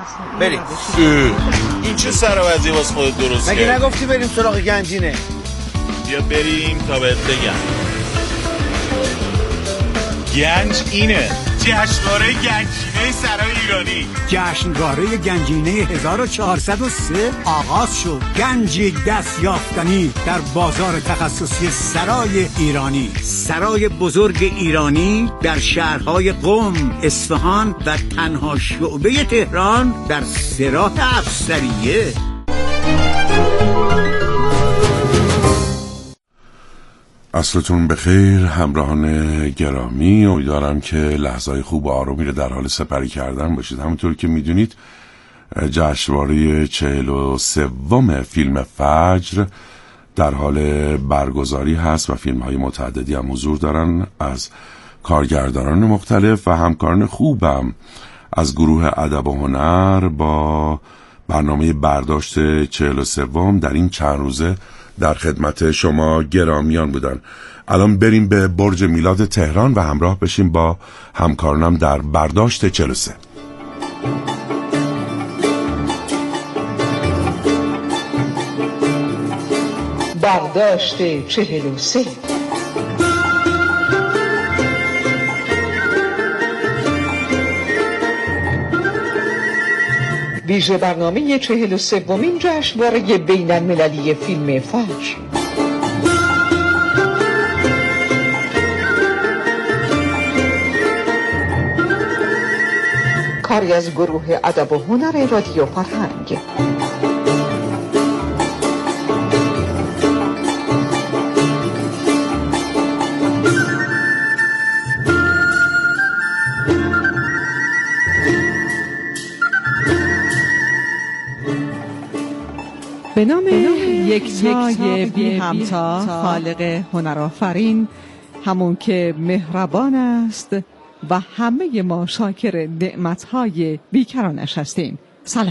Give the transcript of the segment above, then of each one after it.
بریم. این چه سرابزی واسه خودت درست کردی؟ مگه نگفتی بریم سراغ گنجینه؟ بیا بریم تا بهت بگم. گنج اینه، جشنواره گنجینه سرای ایرانی. جشنواره گنجینه 1403 آغاز شد. گنجی دست یافتنی در بازار تخصصی سرای ایرانی. سرای بزرگ ایرانی در شهرهای قم، اصفهان و تنها شعبه تهران در سراح افسریه. عصرتون بخیر همراهان گرامی، امیدوارم که لحظه‌های خوب و آرومی رو در حال سپری کردن باشید. همونطور که میدونید جشنواره 43 فیلم فجر در حال برگزاری هست و فیلم‌های متعددی هم حضور دارن از کارگردانان مختلف و همکاران خوبم از گروه ادب و هنر با برنامه برداشت 43 در این چند روزه در خدمت شما گرامیان بودن. الان بریم به برج میلاد تهران و همراه بشیم با همکارانم در برداشت 43. برداشت 43. ویژه برنامه 43مین جشنواره بین المللی فیلم فجر. کاری از گروه ادب و هنر رادیو فرهنگ. به نام یکتای بی همتا، خالق هنرآفرین، همون که مهربان است و همه ما شاکر نعمتهای بیکرانش هستیم. سلام.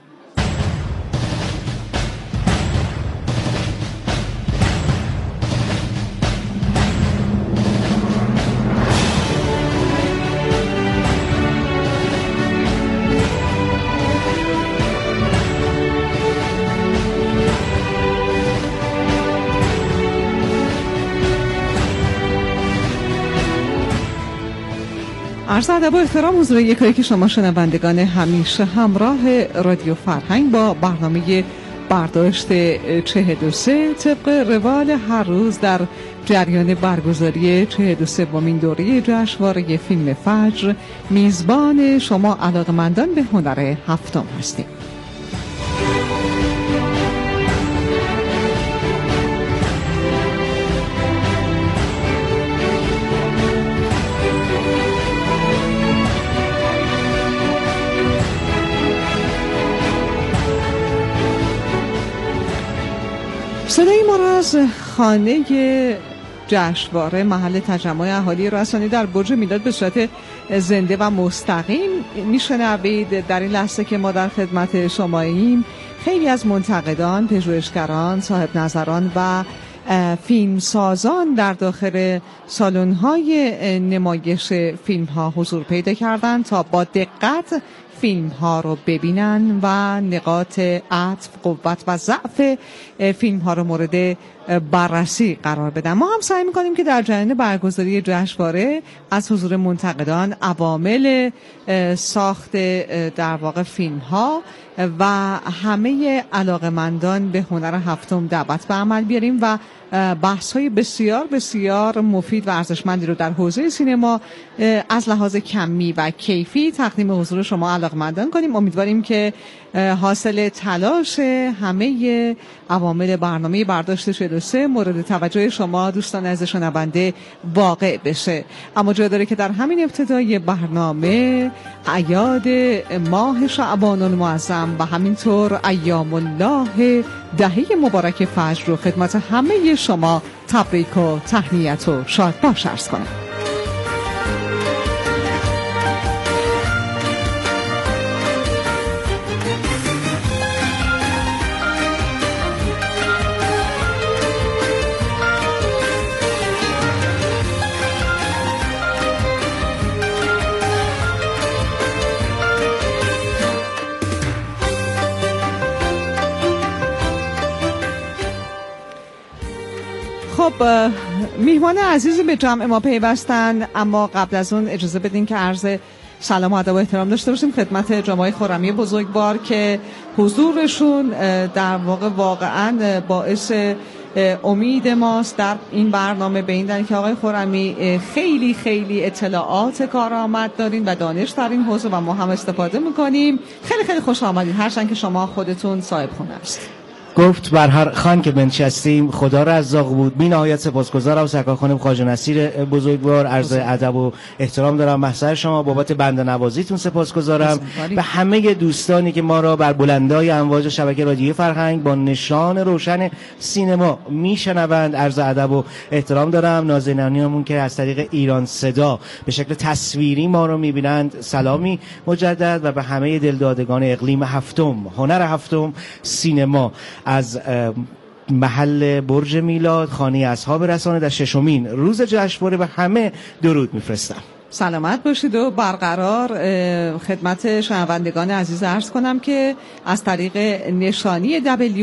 عرض ادب و احترام حضور یکایی که شما شنوندگان همیشه همراه رادیو فرهنگ با برنامه برداشت 43 طبق روال هر روز در جریان برگزاری 43مین دوره جشنواره فیلم فجر میزبان شما علاقه‌مندان به هنر هفتم هستیم. صدای ما را از خانه جشنواره محل تجمع اهالی رسانی در برج میلاد به صورت زنده و مستقیم میشنوید. در این لحظه که ما در خدمت شماییم، خیلی از منتقدان، پژوهشگران، صاحب نظران و فیلمسازان در داخل سالن‌های نمایش فیلم‌ها حضور پیدا کردند تا با دقت فیلم‌ها رو ببینن و نقاط عطف، قوت و ضعف فیلم‌ها رو مورد بررسی قرار بدن. ما هم سعی می‌کنیم که در جریان برگزاری جشنواره از حضور منتقدان، عوامل ساخت در واقع فیلم‌ها و همه علاقه‌مندان به هنر هفتم دعوت به عمل بیاریم و بحث‌های بسیار بسیار مفید و ارزشمندی رو در حوزه سینما از لحاظ کمی و کیفی تقدیم حضور شما علاقه‌مندان کنیم. امیدواریم که حاصل تلاش همه عوامل برنامه برداشت 43 مورد توجه شما دوستان عزیز شنونده واقع بشه. اما جا داره که در همین ابتدای برنامه اعیاد ماه شعبان المعظم و همینطور ایام الله دهه مبارک فجر رو خدمت همه شما تبریک و تهنیت و شادباش عرض کنم. خب میهمان عزیزی به جمع ما پیوستن، اما قبل از اون اجازه بدین که عرض سلام و ادب و احترام داشته باشیم خدمت جناب خرمی بزرگوار که حضورشون در واقع واقعا باعث امید ماست در این برنامه، به این دلیل که آقای خرمی خیلی خیلی اطلاعات کارآمد دارین و دانش در این حوزه و ما هم استفاده میکنیم. خیلی خیلی خوش آمدین، هرچند که شما خودتون صاحب خونه است. گفت بر هر خان که بنشستیم خدا رزاق بود. بی نهایت سپاسگزارم و سرکار خانم خواجه نصیر بزرگوار. عرض ادب و احترام دارم محضر شما، بابت بنده نوازیتون سپاسگزارم. به همه دوستانی که ما را بر بلندای امواج شبکه رادیویی فرهنگ با نشان روشن سینما میشنوند عرض ادب و احترام دارم. نازنینانمون که از طریق ایران صدا به شکل تصویری ما رو میبینند سلامی مجدد، و به همه دلدادگان اقلیم هفتم هنر هفتم سینما از محل برج میلاد خانه اصحاب رسانه در ششمین روز جشنواره به همه درود میفرستم. سلامت باشید و برقرار. خدمت شنوندگان عزیز عرض کنم که از طریق نشانی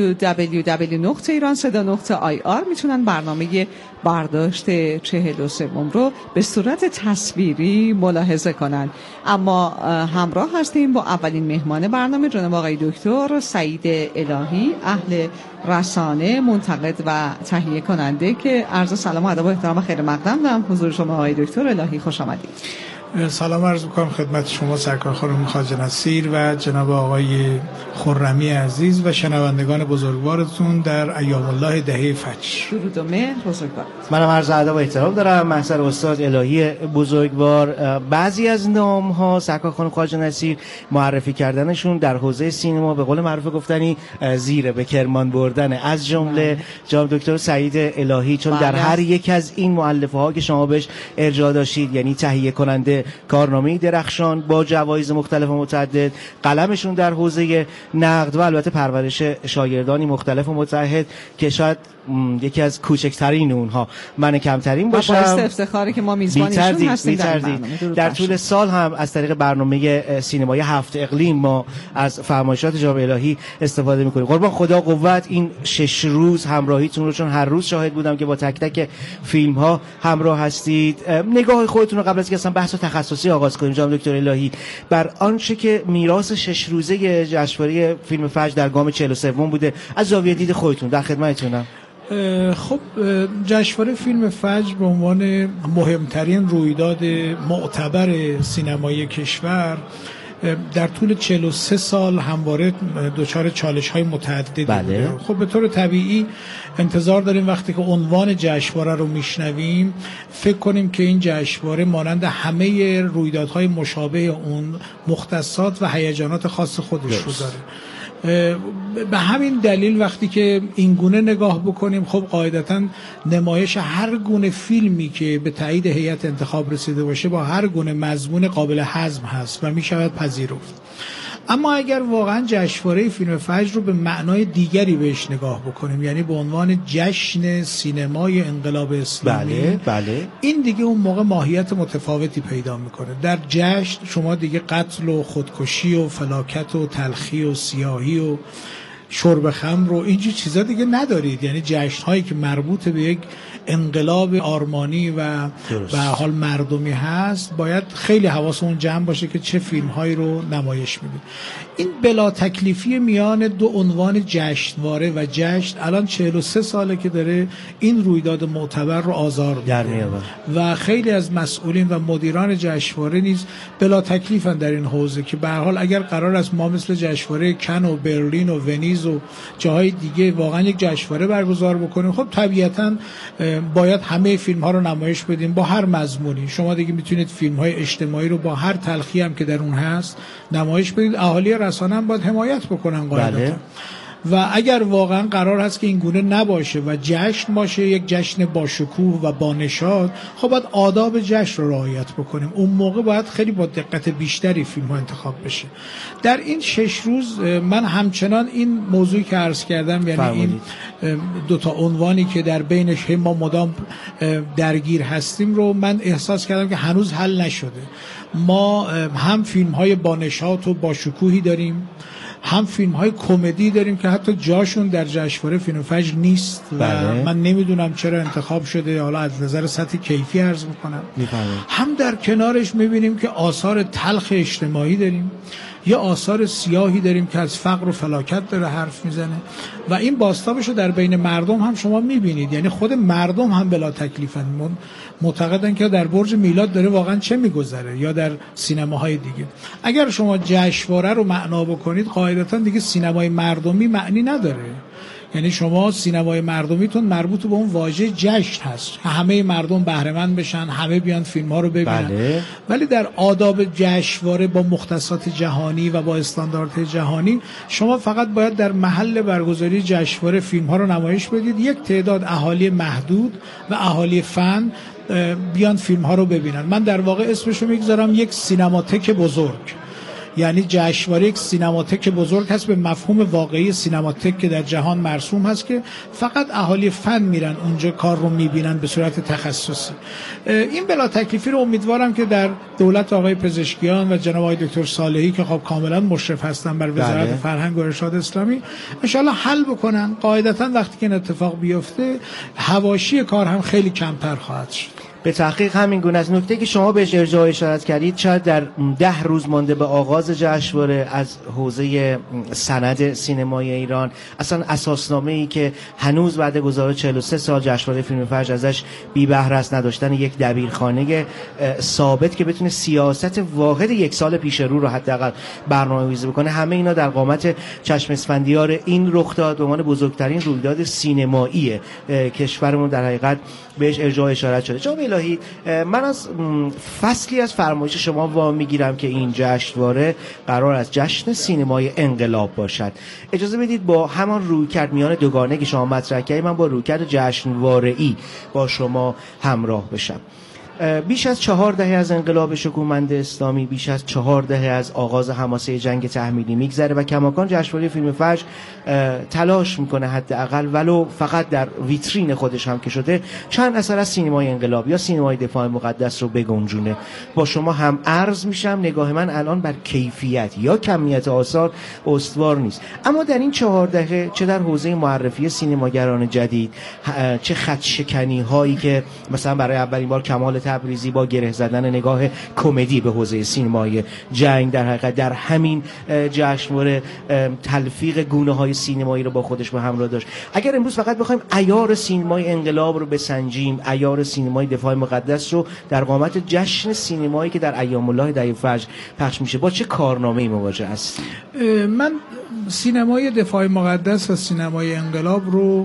www.iranseda.ir میتونن برنامه برداشت 43 رو به صورت تصویری ملاحظه کنن. اما همراه هستیم با اولین مهمان برنامه جناب آقای دکتر سعید الهی، اهل رسانه، منتقد و تهیه کننده، که عرض سلام و ادب و احترام خیر مقدم دارم حضور شما آقای دکتر الهی. خوش آمدید. سلام عرض می‌کنم خدمت شما سرکار خانم خواجه نصیر و جناب آقای خرمی عزیز و شنوندگان بزرگوارتون در ایام الله دهه فجر. درود و مهر بزرگوار. منم عرض ادب و احترام دارم محضر استاد الهی بزرگوار. بعضی از نام‌ها سرکار خانم خواجه نصیر معرفی کردنشون در حوزه سینما به قول معروف گفتنی زیر به کرمان بردن، از جمله جناب دکتر سعید الهی، چون در هر یک از این مؤلفه‌ها که شما بهش ارجاع داشتید، یعنی تهیه کننده کارنامه درخشان با جوایز مختلف و متعدد، قلمشون در حوزه نقد و البته پرورش شاگردانی مختلف و متعهد که شاید یکی از کوچکترین اونها من کمترین باشم. باعث افتخاری که ما میزبانشون هستیم در طول سال هم از طریق برنامه سینمایی هفت اقلیم ما از فرمایشات جناب الهی استفاده میکنیم. قربان خدا قوت این 6 روز همراهیتون رو، چون هر روز شاهد بودم که با تک تک فیلم ها همراه هستید. نگاه خودتون رو قبل از اینکه اصلا بحث تخصصی آغاز کنیم جناب دکتر الهی بر آنچه که میراث 6 روزه جشنواره فیلم فجر در گام 43 بوده از زاویه دید خودتون در خدمتتونم. خب جشنواره فیلم فجر به عنوان مهمترین رویداد معتبر سینمایی کشور در طول 43 سال همواره دچار چالش‌های متعددی بوده. خب به طور طبیعی انتظار داریم وقتی که عنوان جشنواره رو میشنویم فکر کنیم که این جشنواره مانند همه رویدادهای مشابه اون مختصات و هیجانات خاص خودش رو داره. به همین دلیل وقتی که این گونه نگاه بکنیم، خب قاعدتاً نمایش هر گونه فیلمی که به تایید هیئت انتخاب رسیده باشه با هر گونه مضمون قابل هضم هست و می شود پذیرفت. اما اگر واقعا جشنواره فیلم فجر رو به معنای دیگری بهش نگاه بکنیم، یعنی به عنوان جشن سینمای انقلاب اسلامی، بله. این دیگه اون موقع ماهیت متفاوتی پیدا میکنه. در جشن شما دیگه قتل و خودکشی و فلاکت و تلخی و سیاهی و شرب خمر و اینجور چیزا دیگه ندارید. یعنی جشن هایی که مربوط به یک انقلاب آرمانی و به حال مردمی هست باید خیلی حواسمون جمع باشه که چه فیلم هایی رو نمایش میدیم. این بلا تکلیفی میان دو عنوان جشنواره و جشن الان 43 ساله که داره این رویداد معتبر رو آزار میده و خیلی از مسئولین و مدیران جشنواره نیز بلا تکلیفن در این حوزه که به هر حال اگر قرار است ما مثل جشنواره کن و برلین و ونیز و جاهای دیگه واقعا یک جشنواره برگزار بکنیم، خب طبیعتاً باید همه فیلم ها رو نمایش بدیم با هر مضمونی. شما دیگه میتونید فیلم های اجتماعی رو با هر تلخی هم که در اون هست نمایش بدید. اهالی رسانه هم باید حمایت بکنن قاعدتاً. و اگر واقعا قرار هست که این گونه نباشه و جشن باشه، یک جشن با شکوه و با نشاط، خب باید آداب جشن رو رعایت بکنیم. اون موقع باید خیلی با دقت بیشتری فیلم ها انتخاب بشه. در این 6 روز من همچنان این موضوعی که عرض کردم، یعنی این دوتا عنوانی که در بینش ما مدام درگیر هستیم رو من احساس کردم که هنوز حل نشده. ما هم فیلم های با نشاط و با شکوهی داریم هم فیلم های کمدی داریم که حتی جاشون در جشنواره فیلم و فجر نیست و من نمیدونم چرا انتخاب شده، حالا از نظر سطح کیفی عرض میکنم. هم در کنارش میبینیم که آثار تلخ اجتماعی داریم، یا آثار سیاهی داریم که از فقر و فلاکت داره حرف میزنه و این بازتابش رو در بین مردم هم شما میبینید. یعنی خود مردم هم بلا تکلیفن، معتقدن که در برج میلاد داره واقعا چه میگذره یا در سینماهای دیگه. اگر شما جشنواره رو معنا بکنید قاعدتا دیگه سینمای مردمی معنی نداره. یعنی شما سینمای مردمیتون مربوط به اون واژه جشن هست، همه مردم بهره مند بشن، همه بیان فیلم ها رو ببینن. بله. ولی در آداب جشنواره با مختصات جهانی و با استانداردهای جهانی شما فقط باید در محل برگزاری جشنواره فیلم ها رو نمایش بدید، یک تعداد اهالی محدود و اهالی فن بیان فیلم ها رو ببینن. من در واقع اسمشو میگذارم یک سینماتک بزرگ. یعنی جشنواره یک سینماتک بزرگ هست به مفهوم واقعی سینماتک که در جهان مرسوم هست که فقط اهالی فن میرن اونجا کار رو میبینن به صورت تخصصی. این بلا تکلیفی رو امیدوارم که در دولت آقای پزشکیان و جناب آقای دکتر صالحی که خب کاملا مشرف هستن بر وزارت فرهنگ و ارشاد اسلامی انشالله حل بکنن. قاعدتا وقتی که این اتفاق بیفته حواشی کار هم خیلی کمتر خواهد شد. به تحقیق همین گونه است. نکته که شما بهش اشارت کردید، شاید در 10 روز مانده به آغاز جشنواره از حوزه سند سینمای ایران، اصلا اساسنامه‌ای که هنوز بعد گذار 43 سال جشنواره فیلم فجر ازش بی بهره است، نداشتن یک دبیرخانه ثابت که بتونه سیاست واحد یک سال پیش رو حداقل برنامه‌ریزی بکنه، همه اینا در قامت چشم اسفندیار این رخداد به عنوان بزرگترین رویداد سینمایی کشورمون در حقیقت بهش اشاره شده. جناب الهی، من از فصلی از فرمایش شما وام میگیرم که این جشنواره قرار است جشن سینمای انقلاب باشد. اجازه بدید با همان رویکرد میان دوگانه که شما مطرح کردید، من با رویکرد جشنواره‌ای با شما همراه بشم. بیش از 4 دهه از انقلاب شکوهمند اسلامی، بیش از 4 دهه از آغاز حماسه جنگ تحمیلی میگذره و کماکان جشنواره فیلم فجر تلاش میکنه حداقل ولو فقط در ویترین خودش هم که شده چند اثر از سینمای انقلاب یا سینمای دفاع مقدس رو بگنجونه. با شما هم عرض میشم نگاه من الان بر کیفیت یا کمیت آثار استوار نیست، اما در این 4 دهه چه در حوزه معرفی سینماگران جدید، چه خط شکنی هایی که مثلا برای اولین بار کمال تبریزی با گره زدن نگاه کمدی به حوزه سینمای جنگ در حقیقت در همین جشنواره تلفیق گونه‌های سینمایی رو با خودش به همراه داشت. اگر امروز فقط بخوایم عیار سینمای انقلاب رو بسنجیم، عیار سینمای دفاع مقدس رو در قامت جشن سینمایی که در ایام الله دعی فجر پخش میشه، با چه کارنامه‌ای مواجه است؟ من سینمای دفاع مقدس و سینمای انقلاب رو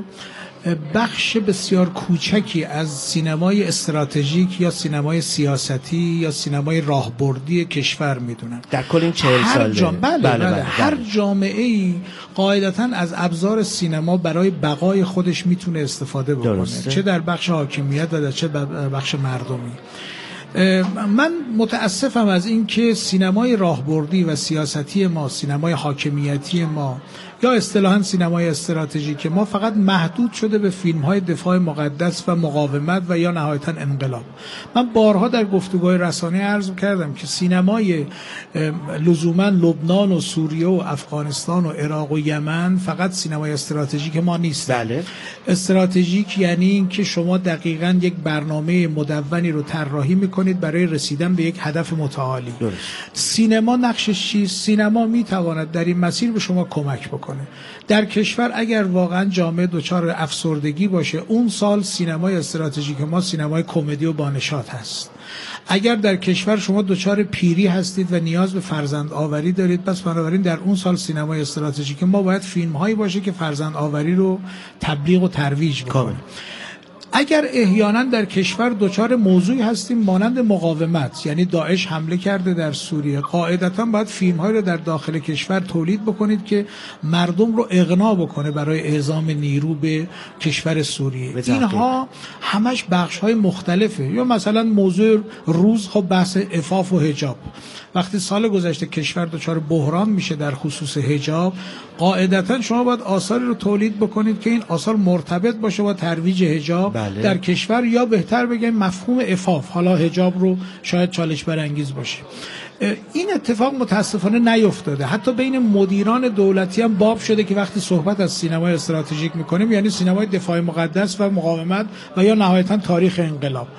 بخش بسیار کوچکی از سینمای استراتژیک یا سینمای سیاستی یا سینمای راهبردی کشور میدونن. در کل این 40 سال بله. هر جامعه‌ای قاعدتاً از ابزار سینما برای بقای خودش میتونه استفاده بکنه، درسته. چه در بخش حاکمیت و چه در بخش مردمی. من متاسفم از این که سینمای راهبردی و سیاستی ما، سینمای حاکمیتی ما یا اصطلاحاً سینمای استراتژیک ما فقط محدود شده به فیلم‌های دفاع مقدس و مقاومت و یا نهایتاً انقلاب. من بارها در گفتگوهای رسانه‌ای عرض کردم که سینمای لزوماً لبنان و سوریه و افغانستان و عراق و یمن فقط سینمای استراتژیک ما نیست. بله. استراتژیک یعنی این که شما دقیقاً یک برنامه مدونی رو طراحی می‌کنید برای رسیدن به یک هدف متعالی. سینما نقشش چیست؟ سینما می‌تواند در این مسیر به شما کمک بکنه. در کشور اگر واقعا جامعه دچار افسردگی باشه، اون سال سینمای استراتژیک ما سینمای کمدی و بانشات هست. اگر در کشور شما دچار پیری هستید و نیاز به فرزند آوری دارید، پس بنابراین در اون سال سینمای استراتژیک ما باید فیلم هایی باشه که فرزند آوری رو تبلیغ و ترویج بکنه. اگر احیانا در کشور دچار موضوعی هستیم مانند مقاومت، یعنی داعش حمله کرده در سوریه، قاعدتا باید فیلم‌هایی رو در داخل کشور تولید بکنید که مردم رو اقناع بکنه برای اعزام نیرو به کشور سوریه. اینها همش بخش‌های مختلفه. یا مثلا موضوع روز، خب بحث عفاف و حجاب. وقتی سال گذشته کشور دچار بحران میشه در خصوص حجاب، قاعدتا شما باید آثاری رو تولید بکنید که این آثار مرتبط باشه با ترویج حجاب در کشور، یا بهتر بگیم مفهوم عفاف. حالا حجاب رو شاید چالش برانگیز باشه. این اتفاق متاسفانه نیفتاده. حتی بین مدیران دولتی هم باب شده که وقتی صحبت از سینمای استراتژیک میکنیم یعنی سینمای دفاع مقدس و مقاومت و یا نهایتا تاریخ انقلاب.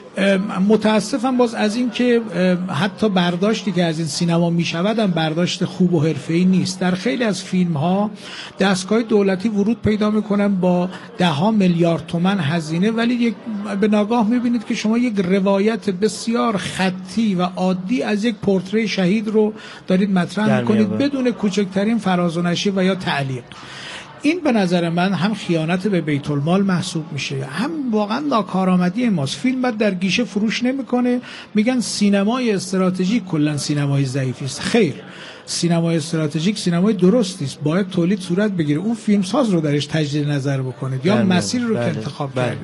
متاسفم باز از این که حتی برداشتی که از این سینما میشود هم برداشت خوب و حرفه‌ای نیست. در خیلی از فیلم ها دستگاه دولتی ورود پیدا میکنن با 10 میلیارد تومان هزینه، ولی به ناگاه میبینید که شما یک روایت بسیار خطی و عادی از یک پورتری شهید رو دارید مطرح میکنید بدون کوچکترین فراز و نشیب و یا تعلیق. این به نظر من هم خیانت به بیت المال محسوب میشه، هم واقعا ناکارآمدی ماست. فیلم بعد در گیشه فروش نمیکنه، میگن سینمای استراتژیک کلا سینمای ضعیفی است. خیر، سینمای استراتژیک سینمای درستی است، باید تولید صورت بگیره، اون فیلمساز رو درش تجدید نظر بکنید یا مسیر رو که انتخاب کرده.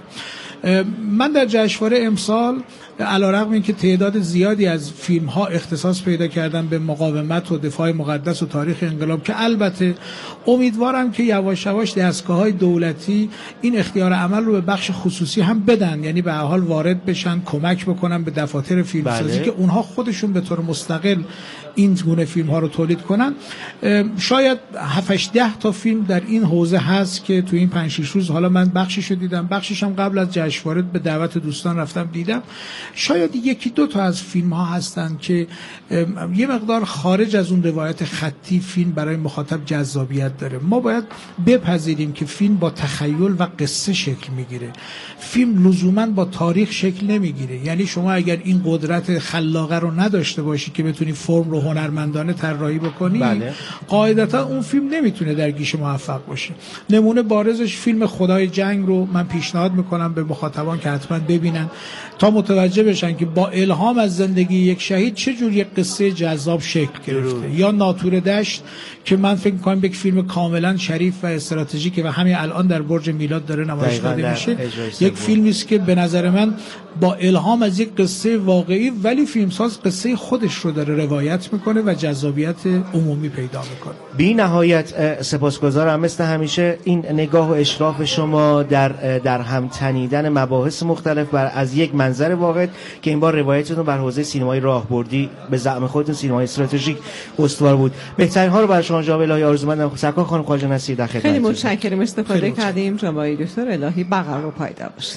من در جشنواره امسال علیرغم اینکه تعداد زیادی از فیلم ها اختصاص پیدا کردن به مقاومت و دفاع مقدس و تاریخ انقلاب که البته امیدوارم که یواش یواش دستگاه‌های دولتی این اختیار عمل رو به بخش خصوصی هم بدن، یعنی به هر حال وارد بشن، کمک بکنن به دفاتر فیلمسازی که اونها خودشون به طور مستقل این گونه فیلم ها رو تولید کنن. شاید 7-10 تا فیلم در این حوزه هست که تو این 5-6 روز حالا من بخشش رو دیدم، بخشش هم قبل از جشنواره به دعوت دوستان رفتم دیدم. شاید 1-2 تا از فیلم ها هستن که یه مقدار خارج از اون روایت خطی فیلم برای مخاطب جذابیت داره. ما باید بپذیریم که فیلم با تخیل و قصه شکل میگیره، فیلم لزوما با تاریخ شکل نمیگیره. یعنی شما اگر این قدرت خلاقه رو نداشته باشی که بتونی فرم رو هنرمندانه طراحی بکنی، قاعدتا اون فیلم نمیتونه در گیشه موفق باشه. نمونه بارزش فیلم خدای جنگ رو من پیشنهاد میکنم به مخاطبان که حتما ببینن تا متوجه بشن که با الهام از زندگی یک شهید چه جور یک قصه جذاب شکل گرفته. یا ناطور دشت که من فکر می‌کنم یک فیلم کاملا شریف و استراتژیکه و همین الان در برج میلاد داره نمایش داده میشه. یک فیلمی است که به نظر من با الهام از یک قصه واقعی ولی فیلمساز قصه خودش رو داره روایت میکنه و جذابیت عمومی پیدا میکنه. بی نهایت سپاسگزارم مثل همیشه این نگاه و اشراف شما در هم تنیدن مباحث مختلف بر از یک منظر واحد که این بار روایتتون بر حوزه سینمای راهبردی به زعم خودتون سینمای استراتژیک استوار بود. بهترین ها رو برای شما جناب الهی آرزومندم. سرکار خانم خواجه نصیری در خدمتتون. خیلی متشکرم، استفاده کردیم. جناب دکتر الهی بقا و پایدار باشید.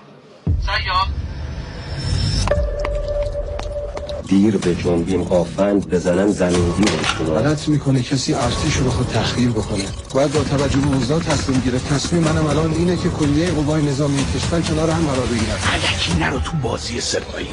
دیر به جنبیم قافند بزنن زمینگیر بشکنن. غلط میکنه کسی ارتش رو بخواد تخریب بکنه. باید با توجه به اوضاع تصمیم گیره. تصمیم منم الان اینه که کلیه قوای نظامی کشور کنار هم قرار بگیرن. الکی نرو تو بازی سپاهی.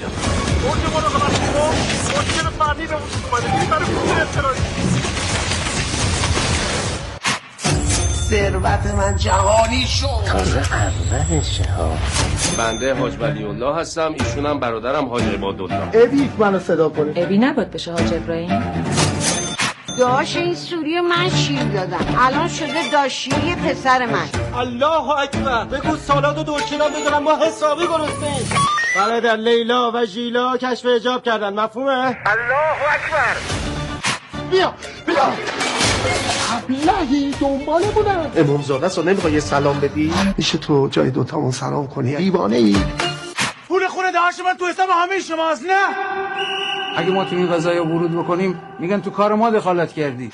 ثروت من جهانی شد. تازه اولشه ها. بنده حاج ولی الله هستم، ایشونم برادرم حاج عبادالله. ابی منو صدا کنه. ابی نباید بشه حاج ابراهیم. داش این سوری من شیر دادم، الان شده داشیری پسر من. الله اکبر. بگو سالاد و دورچینا بدونم ما حسابی گرسنه‌ایم. برادر لیلا و ژیلا کشف حجاب کردن، مفهومه؟ الله اکبر. بیا ابلهی دنبالمونم. امامزاده سو نمیخوای یه سلام بدی؟ میشه تو جای دوتامون سلام کنی؟ دیوانه ای؟ پول خونه دهاش من تو حساب همه شماست. نه اگه ما تو این قضايا ورود بکنیم میگن تو کار ما دخالت کردی.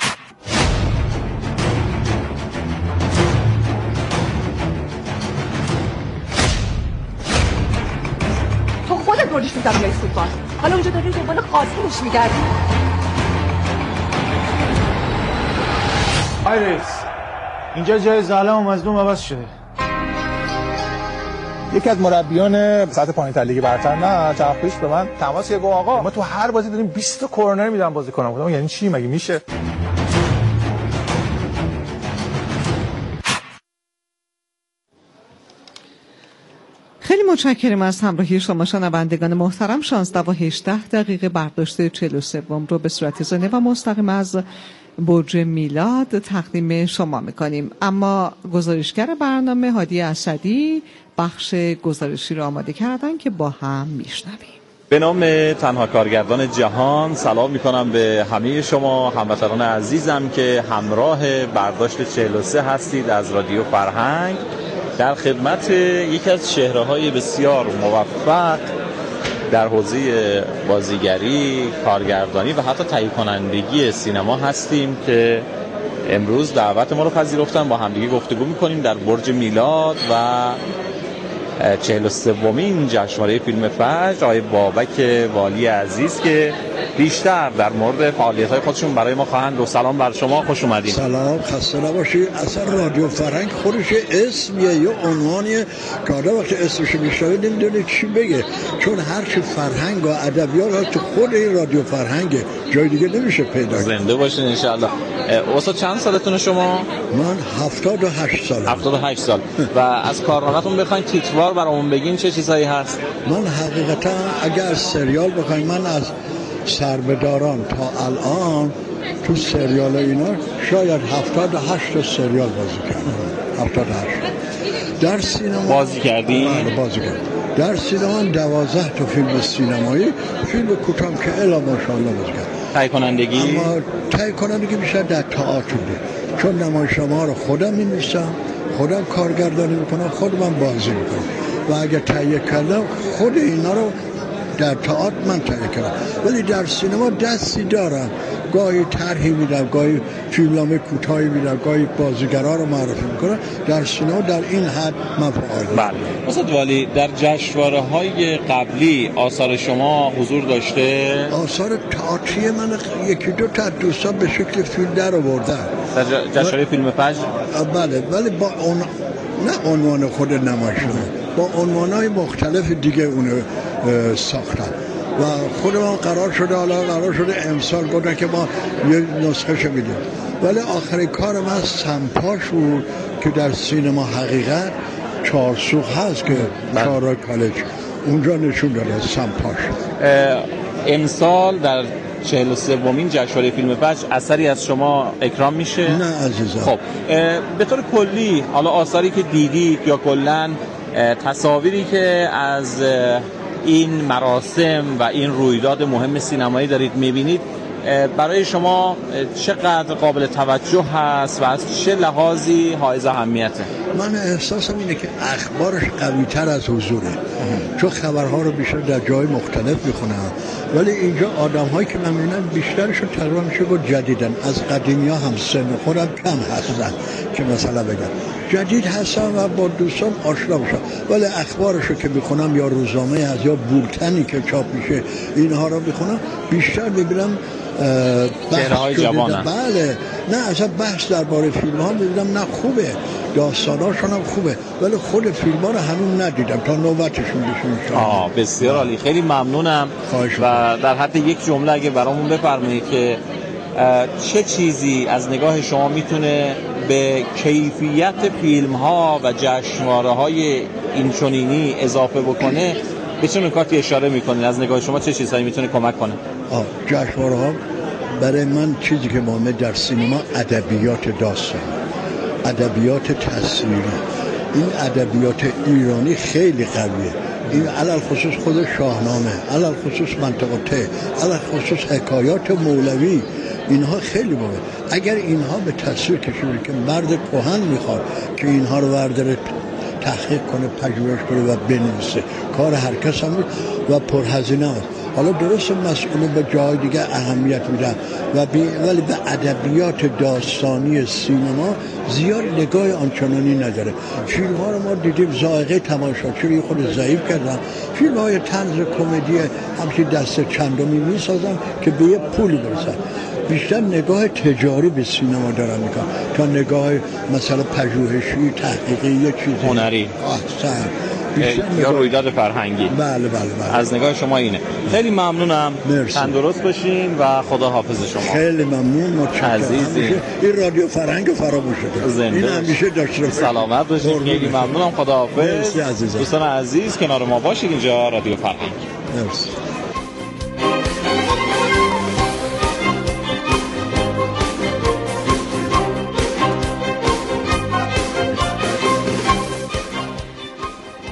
تو خودت بردیش تو زمینای سوپاس، حالا اونجا داری دنبال قاتلش میگردی. آیرس اینجا جای ظالم و مظلوم عوض شده. یکی از مربیان سطح پایین‌تر لیگ برتر نه چند پیش به من تماس گرفت، آقا ما تو هر بازی داریم 20 تا کورنر میدن بازیکنام. گفتم یعنی چی، مگه میشه؟ خیلی متشکرم از همراهی شما شنوندگان محترم. 16:18 برداشت 43 رو به صورت زنده و مستقیم از برج میلاد تقدیم شما میکنیم. اما گزارشگر برنامه هادی اسدی بخش گزارشی را آماده کردن که با هم میشنویم. به نام تنها کارگردان جهان سلام میکنم به همه شما هموطنان عزیزم که همراه برداشت 43 هستید از رادیو فرهنگ. در خدمت یکی از چهره‌های بسیار موفق در حوزه بازیگری، کارگردانی و حتی تهیه کنندگی سینما هستیم که امروز دعوت ما رو پذیرفتن. با همدیگه گفتگو می‌کنیم در برج میلاد و 43مین جشنواره فیلم فجر. آقای بابک والی عزیز که بیشتر در مورد فعالیت‌های خودشون برای ما خواهند. سلام بر شما، خوش اومدید. سلام، خسته نباشید. اصلا رادیو فرهنگ خودش اسمیه یا عنوانیه که آدم وقتی اسمش میشنوه نمیدونه چی بگه، چون هر چی فرهنگ و ادبیات تو خود این رادیو فرهنگه، جای دیگه نمیشه پیدا. زنده باشین ان شاء الله. استاد چند سالتونه شما؟ من 78 سالم. 78 سال. و از کارنامه‌تون بخواید تیتروار برامون بگین چه چیزایی هست؟ من حقیقتا اگر از سریال بخواید، من از سربداران تا الان تو سریال اینا شاید 78 تا سریال بازی کردم. 78 در سینما بازی کردی؟ بازی کردم. در سینما 12 تا فیلم سینمایی، فیلم کوتاه که الا ماشاءالله بازی کردم. تهیه کنندگی؟ اما تهیه کنندگی بیشتر در تئاتر بود، چون نمایشنامه‌ها رو خودم می‌نویسم، خودم کارگردانی می‌کنم، خودم بازی می‌کنم و اگه تهیه کردم خود اینا رو در تئاتر من تهیه کردم. ولی در سینما دستی دارم، گاهی طرحی میدم، گاهی فیلمنامه کوتاهی میدم، گاهی بازیگرا رو معرفی میکنم. در سینما در این حد من فعالم. بله. استاد والی، در جشنواره‌های قبلی آثار شما حضور داشته؟ آثار تئاتری من یکی دو تا دوستان به شکل فیلم در آوردن. در جشنواره فیلم فجر؟ بله، ولی با اون نه عنوان خود نمایشنامه، با عنوان‌های مختلف دیگه اون ساختن و خودمون قرار شده امسال گفتن که ما یه نسخه شو میدیم. ولی آخرین کار من سمپاش بود که در سینما حقیقت چارسوخ هست که چهارراه کالج اونجا نشون داده سمپاش. امسال در 43مین جشنواره فیلم فجر اثری از شما اکرام میشه؟ نه عزیزم. خب به طور کلی حالا آثاری که دیدید یا کلاً تصاویری که از این مراسم و این رویداد مهم سینمایی دارید میبینید، برای شما چقدر قابل توجه هست و از چه لحاظی حائز اهمیته؟ من احساسم اینه که اخبارش قوی تر از حضوره، چون خبرها رو بیشتر در جای مختلف میخونم، ولی اینجا آدم هایی که من میبینم بیشترشون تقریبا میشه گفت جدیدن، از قدیمی ها هم سن خودم کم هستن که مثلا بگم جدید هستم و با دوستان آشنا بشم، ولی اخبارشو که میخونم یا روزنامه از یا بولتنی که چاپ میشه اینها رو میخونم، بیشتر میبینم چهره‌های جوانن. بله، نه اصلا بحث درباره فیلم ها میبینم، نه خوبه، داستاناشون هم خوبه، ولی خود فیلم ها رو هنوز ندیدم تا نوبتشون بشه. بسیار عالی، خیلی ممنونم. و در حد یک جمله اگه برامون بفرمایید که چه چیزی از نگاه شما میتونه به کیفیت فیلم ها و جشنواره های اینچنینی اضافه بکنه، به چه نکاتی اشاره میکنید؟ از نگاه شما چه چیزهایی میتونه کمک کنه؟ جشنواره ها برای من چیزی که مهمه در سینما ادبیات داستان، ادبیات تصویری. این ادبیات ایرانی خیلی قویه، این علل خصوص خود شاهنامه، علل خصوص منطقه ته، علل خصوص حکایات مولوی، اینها خیلی مهمه. اگر اینها به تصویر کشیده که مرد کهن میخواد که اینها رو برداره تحقیق کنه، پژوهش کنه و بنویسه، کار هر کس هم و پرهزینه است. حالا درست مسئول به جای دیگه اهمیت میدن ولی به ادبیات داستانی سینما زیاد نگاه آنچنانی نداره. فیلم ها رو ما دیدیم ذائقه تماشاچی خود ضعیف کردن، فیلم های طنز کمدی همچین دست چندمی میسازن که به یه پولی برسن. بیشتر نگاه تجاری به سینما دارن میکنن تا نگاه مثلا پژوهشی، تحقیقی یا چیزی هنری یا رویداد فرهنگی. بله. از نگاه شما اینه. خیلی ممنونم. تندرست باشین و خدا حافظ شما. خیلی ممنون. عزیزی، این رادیو فرهنگ فراموش شده. این همیشه داشته سلامت باشین. خیلی ممنونم. خدا حافظ. عزیزم. دوستان عزیز کنار ما باشید. اینجا رادیو فرهنگ. مرسی.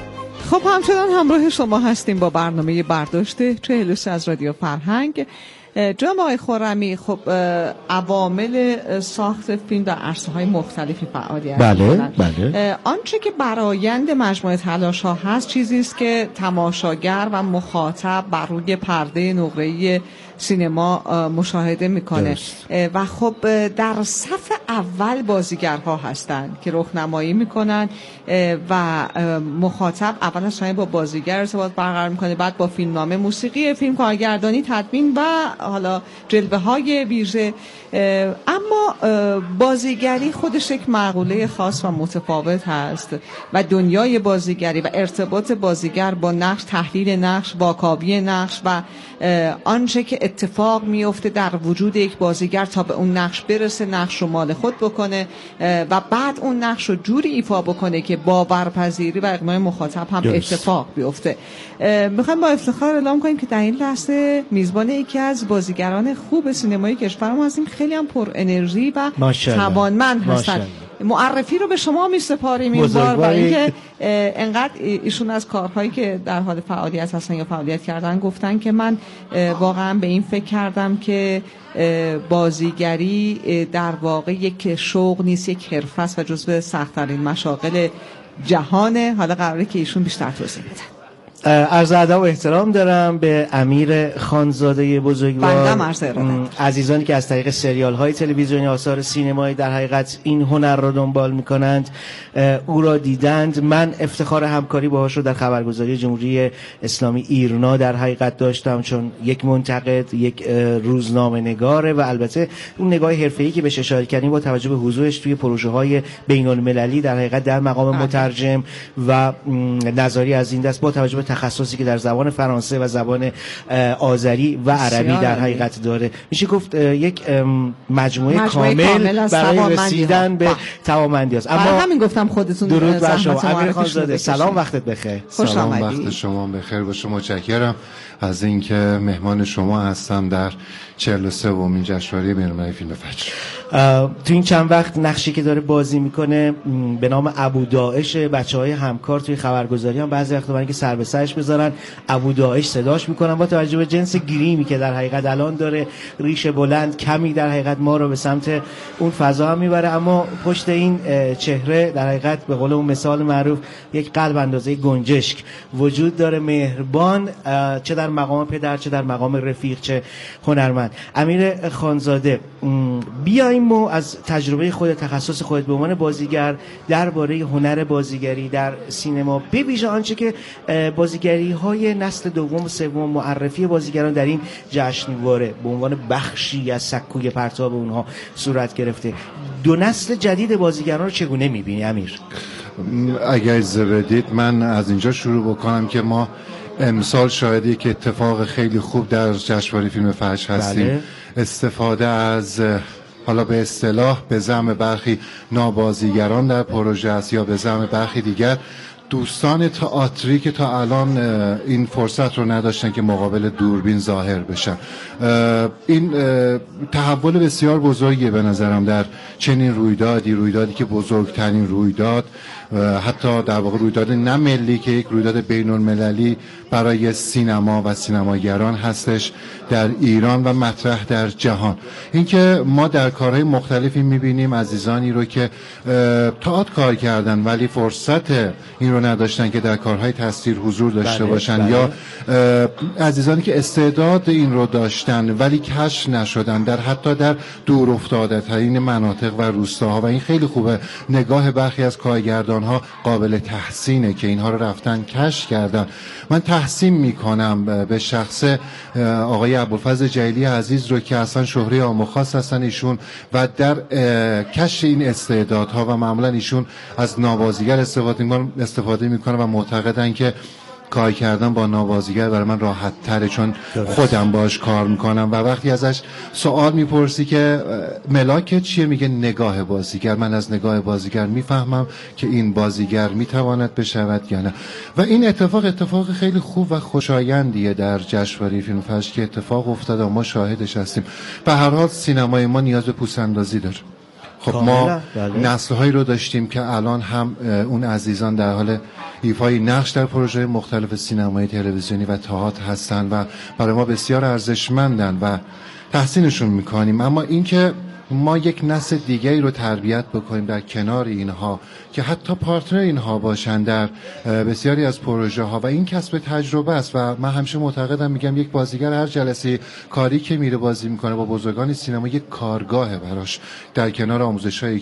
خب همچنان همراه شما هستیم با برنامه برداشت 43 از رادیو فرهنگ. جناب آقای خرمی، خب عوامل ساخت فیلم در عرصه‌های مختلفی فعالیت می‌کنند. بله. آنچه که برآیند مجموعه تلاش‌ها هست چیزی است که تماشاگر و مخاطب بر روی پرده نقره‌ای سینما مشاهده میکنه و خب در صف اول بازیگرها هستند که رخنمایی میکنن و مخاطب اول از همه با بازیگر ارتباط برقرار میکنه، بعد با فیلمنامه، موسیقی فیلم، کارگردانی، تدوین و حالا جلوه های ویژه. اما بازیگری خودش یک مقوله خاص و متفاوت هست و دنیای بازیگری و ارتباط بازیگر با نقش، تحلیل نقش، واکاوی نقش و آنچه که اتفاق میفته در وجود یک بازیگر تا به اون نقش برسه، نقش رو مال خود بکنه و بعد اون نقش رو جوری ایفا بکنه که باورپذیری و اقناع مخاطب هم اتفاق بیفته. میخوایم با افتخار اعلام کنیم که در این لحظه میزبان یکی از بازیگران خوب سینمایی کشور ما هستیم، خیلی هم پر انرژی و توانمند هستن. معرفی رو به شما می‌سپاریم این بار، برای اینکه انقدر ایشون از کارهایی که در حال فعالیت هستن یا فعالیت کردن گفتن که من واقعا به این فکر کردم که بازیگری در واقع یک شوق نیست، یک حرفه است و جزو سخت‌ترین مشاغل جهانه. حالا قراره که ایشون بیشتر توضیح بدن. عرض ادب و احترام دارم به امیر خانزاده بزرگوار، عزیزانی که از طریق سریال های تلویزیونی، آثار سینمایی در حقیقت این هنر را دنبال میکنند، او را دیدند. من افتخار همکاری باهاش رو در خبرگزاری جمهوری اسلامی ایرنا در حقیقت داشتم، چون یک منتقد، یک روزنامه نگاره و البته اون نگاه حرفه‌ای که بهش اشاره کردیم با توجه به حضورش توی پروژه های بین المللی در حقیقت در مقام مترجم و نظری از این دست، با توجه به تخصصی که در زبان فرانسه و زبان آذری و عربی در حقیقت داره، میشه گفت یک مجموعه کامل برای رسیدن به توانمندی است. اما همین گفتم خودتون درود بر شما امیر خانزاده، سلام، وقتت بخیر. سلام، وقت شما بخیر باشه. متشکرم از اینکه مهمان شما هستم در 43مین جشنواره بین‌المللی فیلم فجر. تو این چند وقت نقشی که داره بازی میکنه به نام ابو داعش، بچهای همکار توی خبرگزاری هم بعضی وقتا برای اینکه سر به سرش بذارن ابو داعش صداش میکنن، با توجه به جنس گریمی که در حقیقت الان داره، ریش بلند، کمی در حقیقت ما رو به سمت اون فضا هم میبره، اما پشت این چهره در حقیقت به قول اون مثال معروف یک قلب اندازه گنجشک وجود داره، مهربان، چه در مقام پدر، چه در مقام رفیق، چه هنرمند. امیر خانزاده، بیاییم ما از تجربه خود، تخصص خودت به عنوان بازیگر درباره هنر بازیگری در سینما، به ویژه آنچه که بازیگری های نسل دوم و سوم، معرفی بازیگران در این جشنواره به عنوان بخشی از سکوی پرتاب اونها صورت گرفته، دو نسل جدید بازیگران رو چگونه می‌بینی امیر؟ اگر اجازه بدید من از اینجا شروع بکنم که ما امسال شاهد یک اتفاق خیلی خوب در جشنواره فیلم فجر هستیم. استفاده از، حالا به اصطلاح به زعم برخی نابازیگران در پروژه است یا به زعم برخی دیگر دوستان تئاتری که تا الان این فرصت رو نداشتن که مقابل دوربین ظاهر بشن. این تحول بسیار بزرگیه به نظرم در چنین رویدادی که بزرگترین رویداد، حتی در واقع رویداد نه ملی که یک رویداد بین المللی برای سینما و سینماگران هستش در ایران و مطرح در جهان. اینکه ما در کارهای مختلفی میبینیم عزیزانی رو که تئاتر کار کردن ولی فرصت این رو نداشتن که در کارهای تصویر حضور داشته باشن، یا عزیزانی که استعداد این رو داشتن ولی کشف نشدن در حتی در دور افتاده ترین مناطق و روستاها، و این خیلی خوبه. نگاه برخی از کارگردان‌ها قابل تحسینه که اینها رو رفتن کشف کردن. من تحسین میکنم به شخص آقای ابوالفضل جلیلی عزیز رو که اصلا شهره عام و خاص هستن ایشون و در کشف این استعدادها، و معمولا ایشون از نابازیگر استفاده میکنن و معتقدن که کار کردن با نابازیگر برای من راحت تره چون خودم باش کار میکنم. و وقتی ازش سوال میپرسی که ملاک چیه، میگه نگاه بازیگر. من از نگاه بازیگر میفهمم که این بازیگر میتواند بشود یا نه. و این اتفاق خیلی خوب و خوشایندیه در جشنواره فیلم فجر که اتفاق افتاده و ما شاهدش هستیم. به هر حال سینمای ما نیاز به پوست اندازی داره. خب ما نسل‌هایی رو داشتیم که الان هم اون عزیزان در حال ایفای نقش در پروژه مختلف سینمایی، تلویزیونی و تئاتر هستن و برای ما بسیار ارزشمندن و تحسینشون میکنیم. اما اینکه ما یک نسل دیگری رو تربیت بکنیم در کنار اینها که حتی پارتنر اینها باشن در بسیاری از پروژه ها و این کسب تجربه است و من همیشه معتقدم، میگم یک بازیگر هر جلسه کاری که میره بازی میکنه با بزرگان سینما یک کارگاهه براش در کنار آموزش‌هایی